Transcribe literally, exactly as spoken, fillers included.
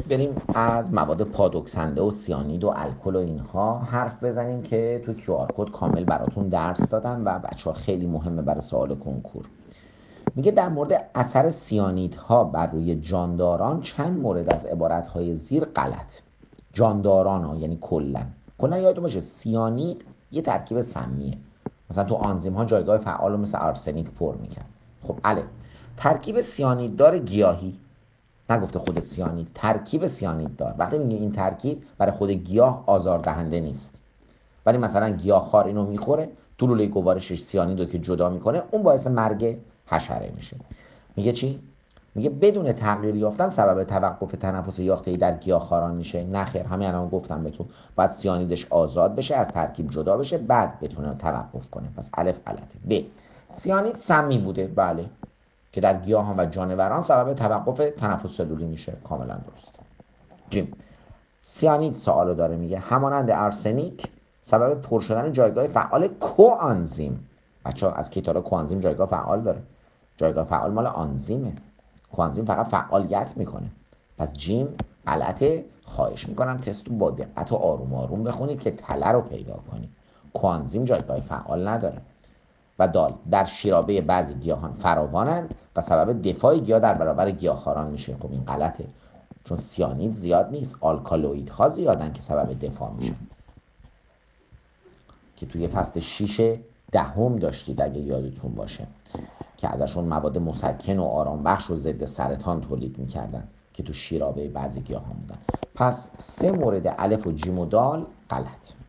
بریم از مواد پادوکسنده و سیانید و الکل و اینها حرف بزنیم که تو کیو آر کد کامل براتون درس دادم و بچه‌ها خیلی مهمه برای سوال کنکور. میگه در مورد اثر سیانیدها بر روی جانداران چند مورد از عبارتهای زیر غلط. جانداران ها یعنی کلا کلا یادتون باشه سیانید یه ترکیب سمیه، مثلا تو آنزیم ها جایگاه فعال رو مثل آرسنیک پر میکرد. خب الف ترکیب سیانیددار گیاهی، نگفته خود سیانید، ترکیب سیانیددار. وقتی میگه این ترکیب برای خود گیاه آزاردهنده نیست، ولی مثلا گیاهخوار اینو میخوره، تو لوله گوارشش سیانید رو که جدا میکنه اون باعث مرگ حشره میشه. میگه چی؟ میگه بدون تغییر یافتن سبب توقف تنفس یافته‌ای در گیاهخواران میشه. نه خیر، همین الان گفتم بهتون باید سیانیدش آزاد بشه، از ترکیب جدا بشه، بعد بتونه توقف کنه. پس الف غلطه. ب سیانید سمی بوده، بله، که در گیاهان و جانوران سبب توقف تنفس سلولی میشه، کاملا درست. جیم سیانید سوالو داره، میگه همانند ارسنیک سبب پر شدن جایگاه فعال کوآنزیم. بچه‌ها از کیتارا کوآنزیم جایگاه فعال داره، جایگاه فعال مال آنزیمه، کوآنزیم فقط فعالیت میکنه. پس جیم غلطه. خواهش میکنم تست رو با دقت و آروم آروم بخونید که تله رو پیدا کنید. کوآنزیم جایگاه فعال نداره. و دال در شیرابه بعضی گیاهان فراوانند و سبب دفاع گیاه در برابر گیاهخواران میشه. خب این غلطه، چون سیانید زیاد نیست، آلکالوئیدها زیادن که سبب دفاع میشن، که توی فصل شیش دهم داشتید اگه یادتون باشه که ازشون مواد مسکن و آرام بخش و ضد سرطان تولید میکردن که تو شیرابه بعضی گیاهان بودن. پس سه مورد الف و جیم و دال غلط.